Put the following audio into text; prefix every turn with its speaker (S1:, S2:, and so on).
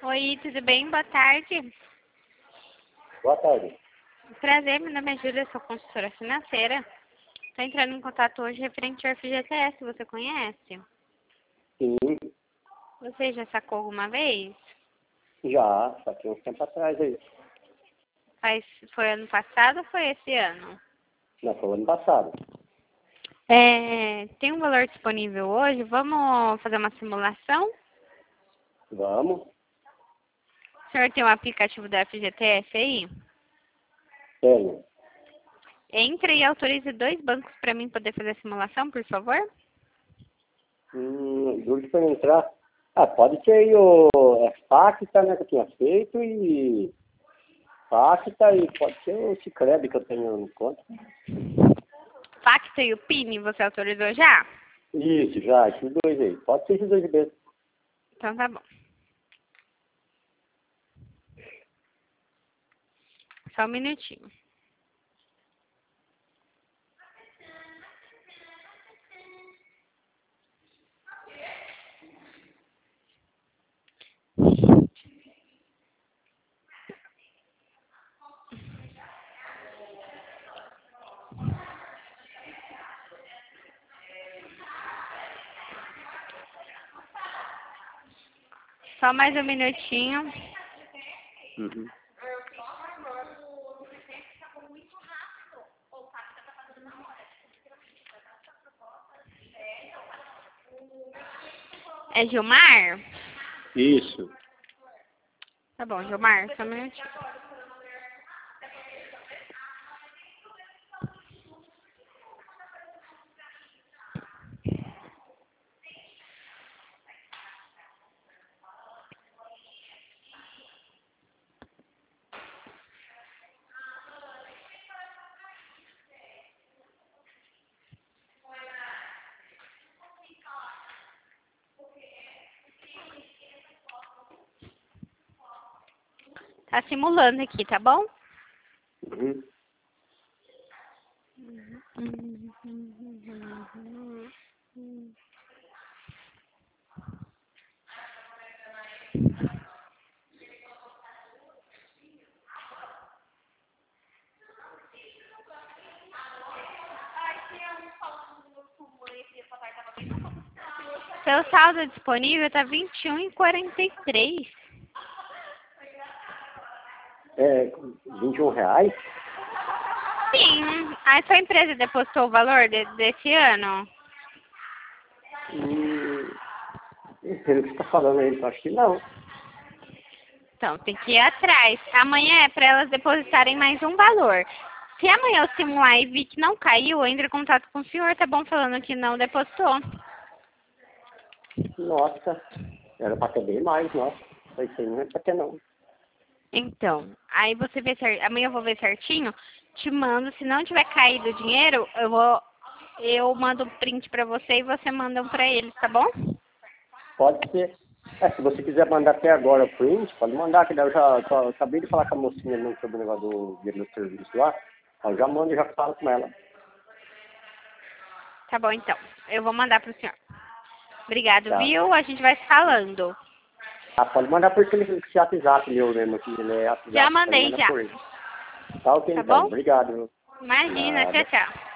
S1: Oi, tudo bem? Boa tarde.
S2: Boa tarde.
S1: Prazer, meu nome é Júlia, sou consultora financeira. Estou entrando em contato hoje referente ao FGTS, você conhece?
S2: Sim,
S1: Você já sacou alguma vez?
S2: já, só que uns tempo atrás aí.
S1: Foi ano passado ou foi esse ano?
S2: Não, foi o ano passado.
S1: Tem um valor disponível hoje, vamos fazer uma simulação?
S2: Vamos?
S1: O senhor tem um aplicativo da FGTS aí?
S2: Tenho.
S1: Entre e autorize 2 bancos para mim poder fazer a simulação, por favor?
S2: Duro para entrar. Ah, pode ser aí o Pacta, né, que eu tinha feito, e Pacta, e pode ser o Sicredi que eu tenho no conta.
S1: Pacta e o PIN, você autorizou já?
S2: Isso, já, esses dois aí. Pode ser esses dois mesmo.
S1: Então tá bom. Só um minutinho. Só mais um minutinho.
S2: Uhum.
S1: É Gilmar?
S2: Isso.
S1: Tá bom, Gilmar, só um minutinho. Tá simulando aqui, tá bom?
S2: Uhum.
S1: Seu saldo disponível tá 21,43.
S2: É, R$ 21?
S1: Sim. A sua empresa depositou o valor desse ano?
S2: Pelo que você tá falando aí, eu acho que não.
S1: Então, tem que ir atrás. Amanhã é para elas depositarem mais um valor. Se amanhã eu simular e vi que não caiu, eu entro em contato com o senhor, tá bom? Falando que não depositou.
S2: Nossa, era pra ter bem mais, nossa. Isso aí não é pra ter não.
S1: Então, aí você vê certo. Amanhã eu vou ver certinho, te mando. Se não tiver caído o dinheiro, eu mando um print pra você e você manda um pra eles, tá bom?
S2: Pode ser. Se você quiser mandar até agora o print, pode mandar, que daí eu já acabei de falar com a mocinha não, sobre o negócio do dinheiro do serviço lá. Eu já mando e já falo com ela.
S1: Tá bom, então. Eu vou mandar pro senhor. Obrigado,
S2: Tá.
S1: viu? A gente vai se falando.
S2: Pode mandar por esse WhatsApp meu mesmo aqui, né? WhatsApp,
S1: Já
S2: pode
S1: mandei,
S2: mandar
S1: já.
S2: por ele. Tá ok,
S1: Tá
S2: então.
S1: bom?
S2: Obrigado.
S1: Imagina, tchau,
S2: Nada.
S1: tchau.